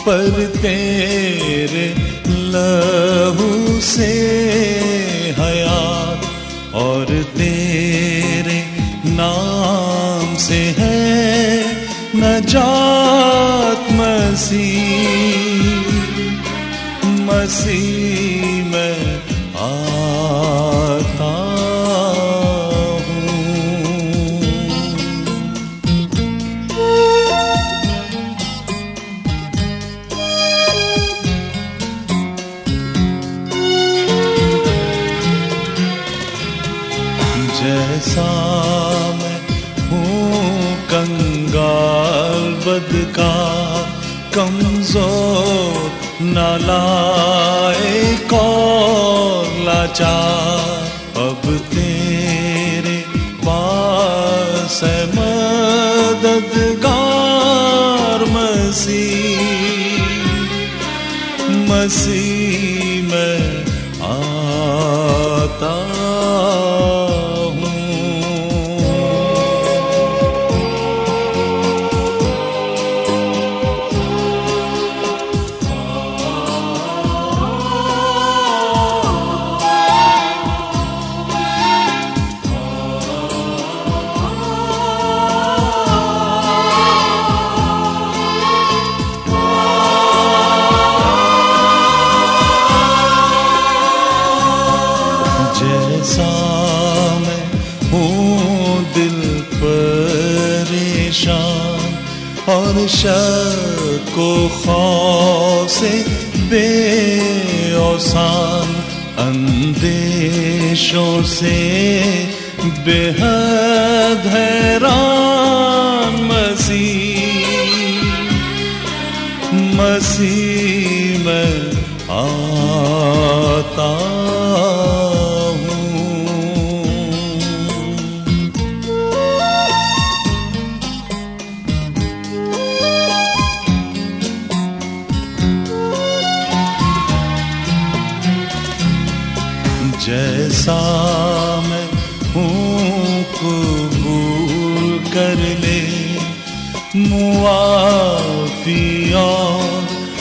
पर तेरे लहू से हयात और तेरे नाम से है नजात। मसीह में आता हूँ। जैसा मैं हूँ कंगाल बदकार कमजोर नालायक और लाचार, अब तेरे पास है मददगार। मसीह में आता जैसा मैं हूँ दिल परेशान और शक को खौफ से बेऔसान, अंदेशों से बेहद हैरान। मसीह में आता जैसा मैं हूँ कबूल कर ले मुआफ़ी और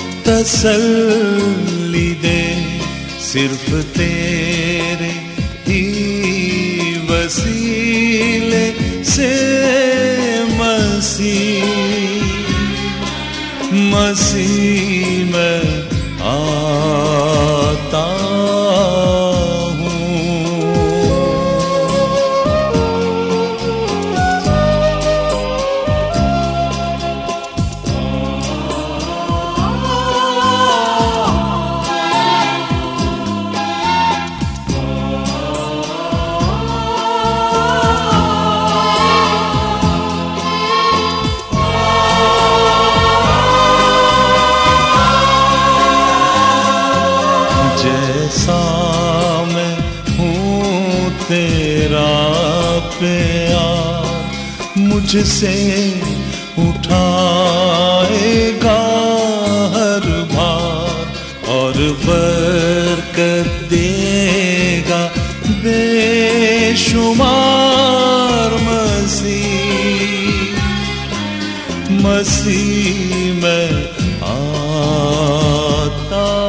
तसल्ली दे, सिर्फ तेरे ही वसीले से मसीह में आता जैसा मैं हूँ तेरा प्यार मुझसे उठाएगा हर भार और बरकत देगा बेशुमार। मसीह में आता